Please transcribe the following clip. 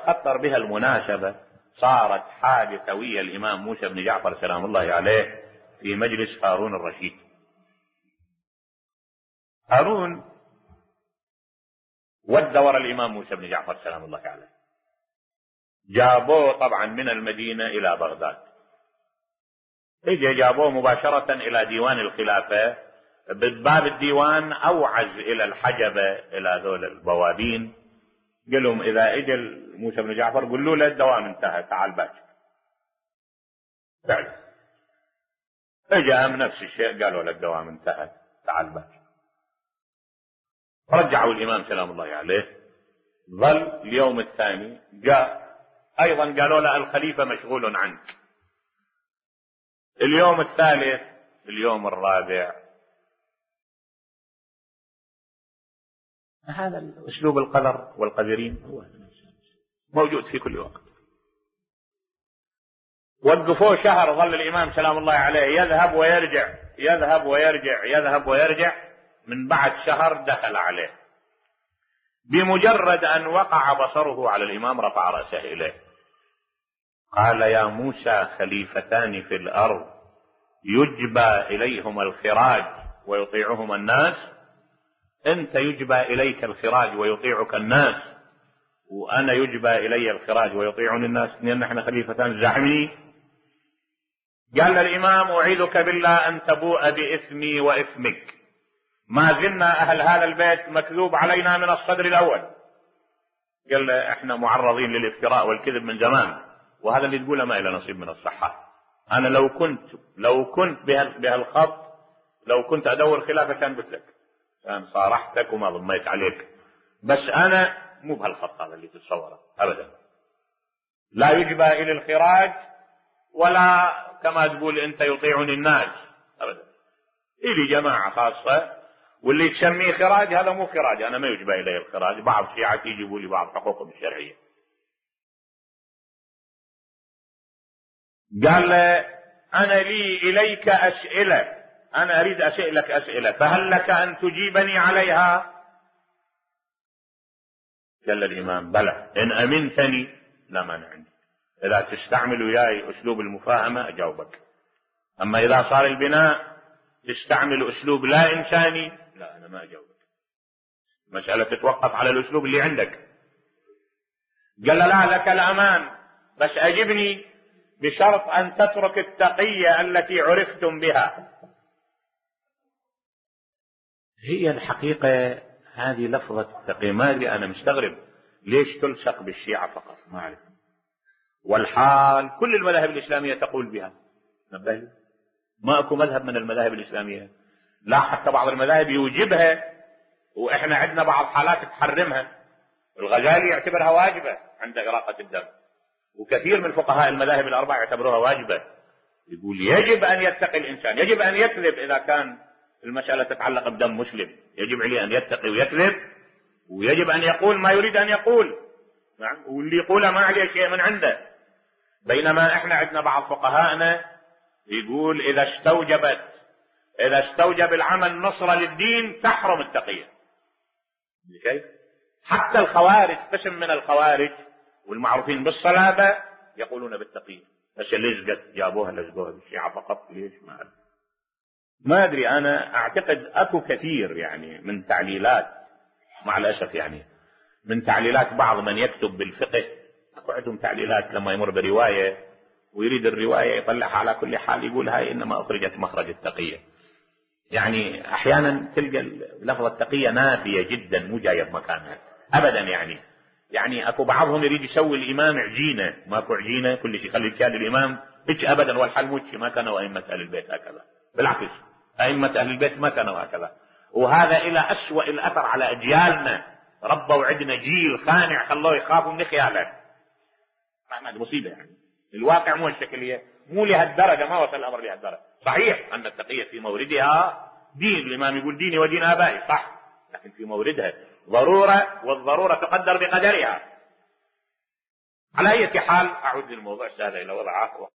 تخطر بها المناسبة صارت حاجة سوية الإمام موسى بن جعفر سلام الله عليه في مجلس هارون الرشيد. هارون ودور الإمام موسى بن جعفر سلام الله عليه، جابوه طبعا من المدينة إلى بغداد، جابوه مباشرة إلى ديوان الخلافة. بباب الديوان أوعز إلى الحجبة إلى ذول البوابين، قال لهم إذا إجا موسى بن جعفر قولوا له الدوام انتهى تعال باكر. فعلا اجا نفس الشيء قالوا له الدوام انتهى تعال باكر. رجعوا الإمام سلام الله عليه، ظل اليوم الثاني جاء أيضا قالوا له الخليفة مشغول عنك. اليوم الثالث، اليوم الرابع. هذا أسلوب القدر والقدرين هو موجود في كل وقت. وقفوه شهر، ظل الإمام سلام الله عليه يذهب ويرجع يذهب ويرجع يذهب ويرجع. من بعد شهر دخل عليه، بمجرد أن وقع بصره على الإمام رفع رأسه إليه قال يا موسى خليفتان في الأرض يجبى إليهما الخراج ويطيعهما الناس، أنت يجبى إليك الخراج ويطيعك الناس، وأنا يجبى إلي الخراج ويطيعني الناس، لأن نحن خليفتان زعمي. قال الإمام أعيذك بالله أن تبوء بإثمي وإثمك، ما زلنا أهل هذا البيت مكذوب علينا من الصدر الأول. قال احنا معرضين للافتراء والكذب من زمان، وهذا اللي تقوله ما إلى نصيب من الصحة. أنا لو كنت بهالخط، لو كنت أدور خلافة كان قلت لك، كان صارحتك وما ضميت عليك، بس أنا مو بهالخط هذا اللي تتصوره أبدا. لا يجبى إلى الخراج ولا كما تقول أنت يطيعني الناس أبدا. إلي جماعة خاصة، واللي تسميه خراج هذا مو خراج، أنا ما يجبى إلي الخراج. بعض شيعتي يجيبوا لي بعض حقوقهم الشرعية. قال أنا لي إليك أسئلة، أنا أريد أسألك أسئلة، فهل لك أن تجيبني عليها؟ قال الإمام بلى إن أمنتني لا مانع عندي، إذا تستعمل وياي أسلوب المفاهمة أجاوبك، أما إذا صار البناء تستعمل أسلوب لا إنساني لا أنا ما أجاوبك. مسألة تتوقف على الأسلوب اللي عندك. قال لا لك الأمان، بس أجبني بشرط أن تترك التقية التي عرفتم بها. هي الحقيقة هذه لفظة التقية، ما أدري أنا مستغرب ليش تلصق بالشيعة فقط، ما أعرف. والحال كل المذاهب الإسلامية تقول بها، نبهي ما أكو مذهب من المذاهب الإسلامية، لا حتى بعض المذاهب يوجبها، وإحنا عندنا بعض حالات تحرمها. الغزالي يعتبرها واجبة عند إراقة الدم، وكثير من فقهاء المذاهب الأربعة يعتبروها واجبة. يقول يجب أن يتقي الإنسان، يجب أن يكذب إذا كان المسألة تتعلق بدم مسلم، يجب عليه أن يتقي ويكذب، ويجب أن يقول ما يريد أن يقول، واللي يقوله ما عليه شيء من عنده. بينما إحنا عندنا بعض فقهاءنا يقول إذا استوجب العمل نصرة للدين تحرم التقية. حتى الخوارج، قسم من الخوارج والمعروفين بالصلابة يقولون بالتقية، بس ليش جابوها لزقوها بالشيعة فقط؟ ليش ما أدري. أنا أعتقد أكو كثير يعني من تعليلات، مع الأسف يعني من تعليلات بعض من يكتب بالفقه، أكو عندهم تعليلات لما يمر برواية ويريد الرواية يطلعها على كل حال يقول هاي إنما أخرجت مخرج التقية. يعني أحيانا تلقى لفظ التقية نافية جدا مو جاية بمكانها أبدا. يعني أكو بعضهم يريد يسوي الإمام عجينة، ماكو عجينة، كل شيء خلي كان الإمام هيك أبدا، والحال مو ما كانوا أئمة أهل البيت هكذا، بالعكس أئمة أهل البيت ما كانوا هكذا. وهذا إلى أسوأ الأثر على أجيالنا، ربوا عندنا جيل خانع خلوه يخافوا من خياله. هذه مصيبة يعني. الواقع مو الشكلية، مو لهالدرجة، ما وصل الأمر لهالدرجة. صحيح أن التقية في موردها دين، الإمام يقول ديني ودين آبائي، صح، لكن في موردها ضرورة، والضرورة تقدر بقدرها. على أي حال أعود للموضوع سهل إلى وضعه.